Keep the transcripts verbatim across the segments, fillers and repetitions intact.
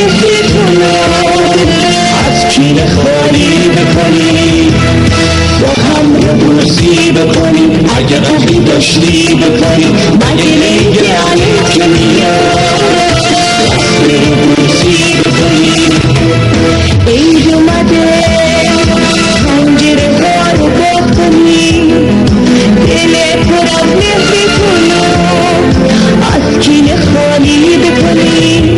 مهرتونو از کینه خالی بکنی، با هم رو بوسی بکنی، اگه غمی داشتی بکنی، مگه نگرانت که میاد دست رو بوسی بکنی. عید اومده پنجره ها رو باز کنی، دل پر از مهرتونو از کینه خالی بکنی.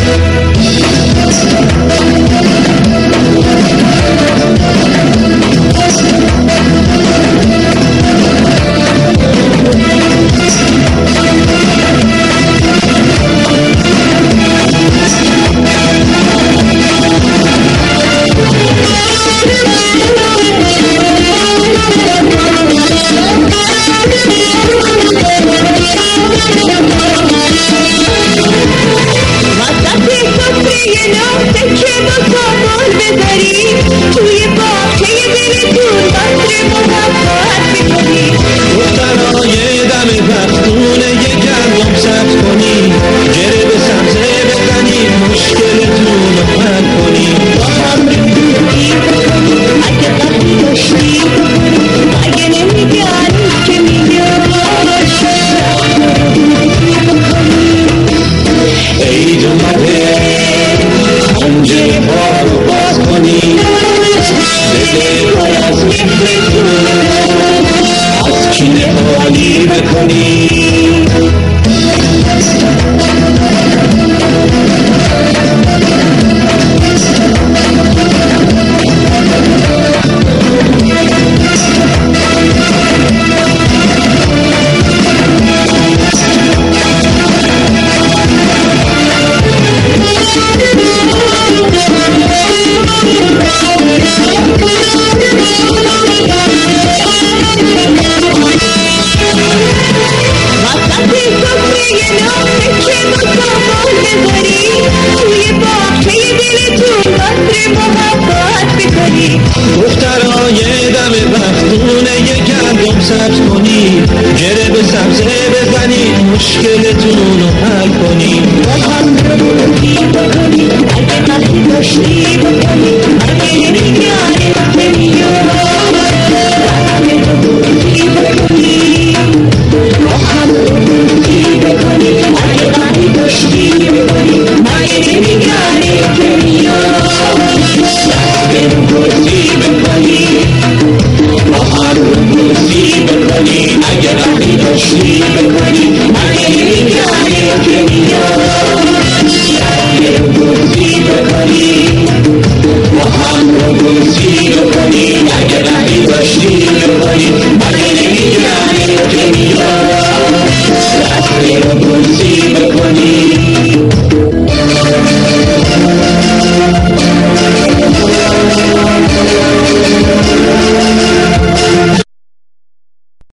دخترها یه دم بختونه یه گندم سبز کنی، گره به سبزه بزنی، مشکل